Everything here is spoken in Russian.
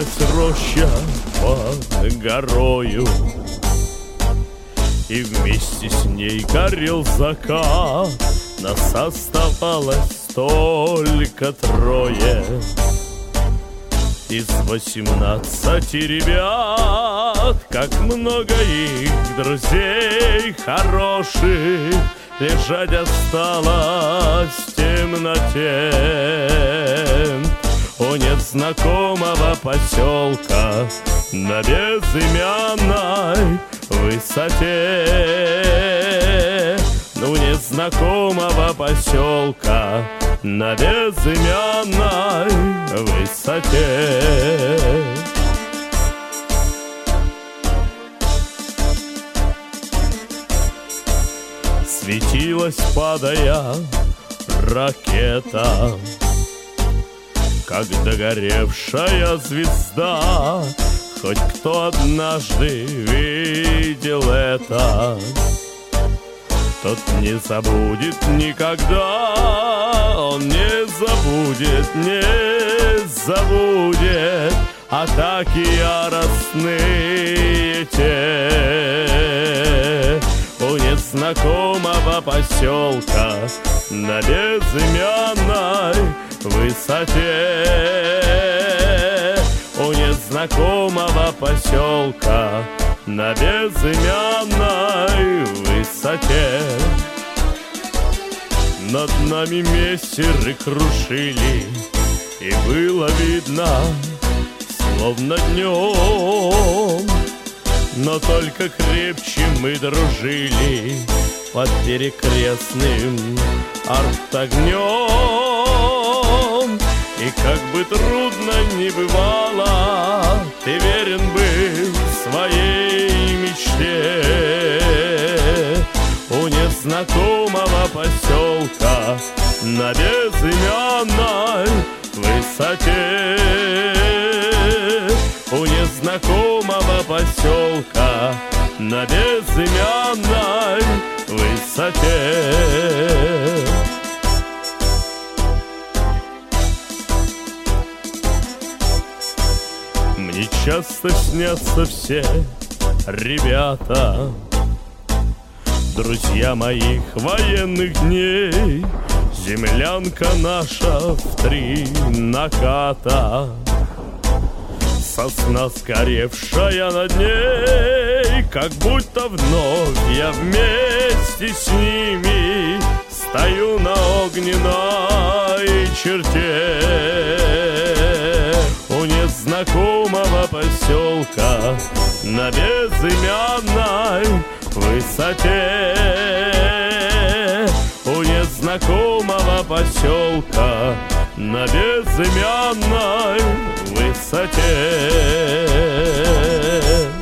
Светилась роща под горою, и вместе с ней горел закат. Нас оставалось только трое из 18 ребят. Как много их друзей хороших лежать осталось в темноте. О, нет знакомого поселка на безымянной высоте. Ну, нет знакомого поселка на безымянной высоте. Светилась, падая, ракета, как догоревшая звезда. Хоть кто однажды видел это, тот не забудет никогда. Он не забудет, не забудет атаки яростные те. О, нет знакомого поселка на безымянной высоте. О, нет знакомого поселка на безымянной высоте. Над нами мессеры крушили, и было видно, словно днем. Но только крепче мы дружили под перекрестным артогнем. И как бы трудно ни бывало, ты верен был своей мечте. У незнакомого поселка на безымянной высоте. У незнакомого поселка на безымянной высоте. Мне часто снятся все ребята, друзья моих военных дней. Землянка наша в 3 наката, сосна сгоревшая над ней. Как будто вновь я вместе с ними стою на огненной черте. У незнакомого поселка на безымянной высоте. У незнакомого поселка на безымянной высоте.